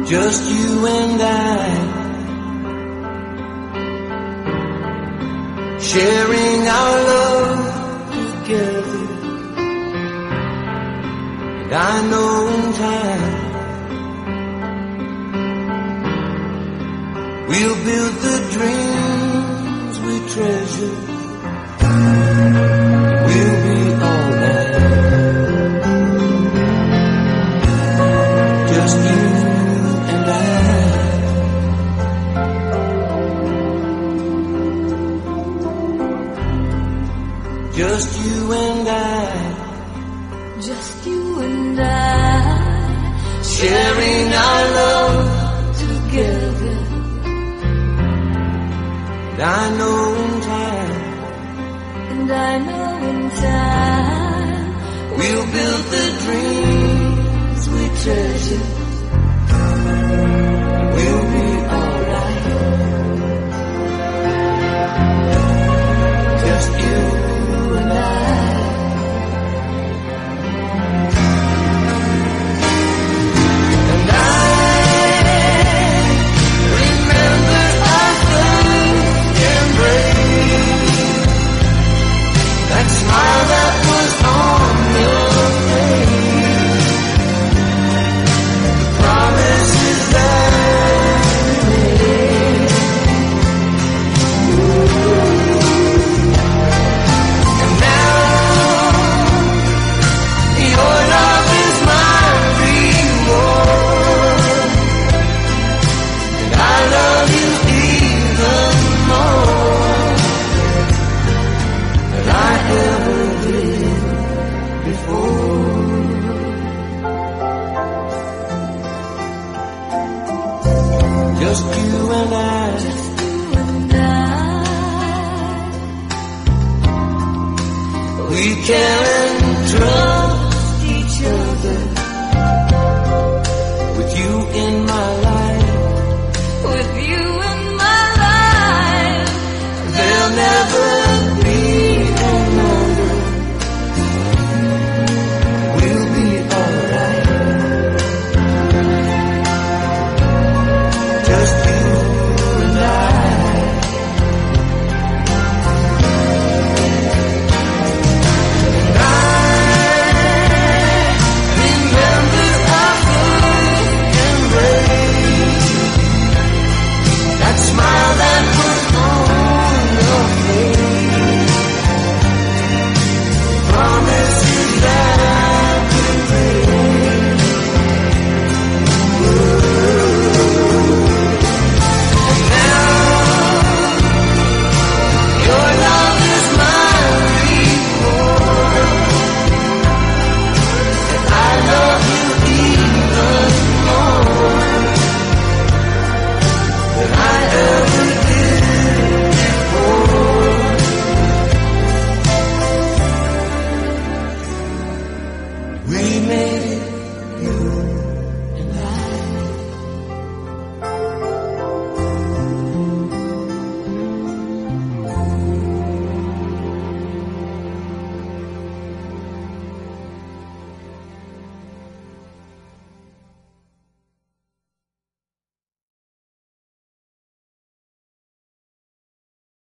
just you and I, sharing our love together. And I know in time we'll build the dreams we treasure. We'll be alright, just you and I. Just you and I. Just you and I. Sharing our love together. And I know in time. And I know in time we'll build the dreams we treasure. We'll be alright. Just you and I. And I remember our first embrace, that smile that was on your face, the promises that we made. And now your love is my reward, and I love you even more than I ever did before. Just you and I. just you and I. We can't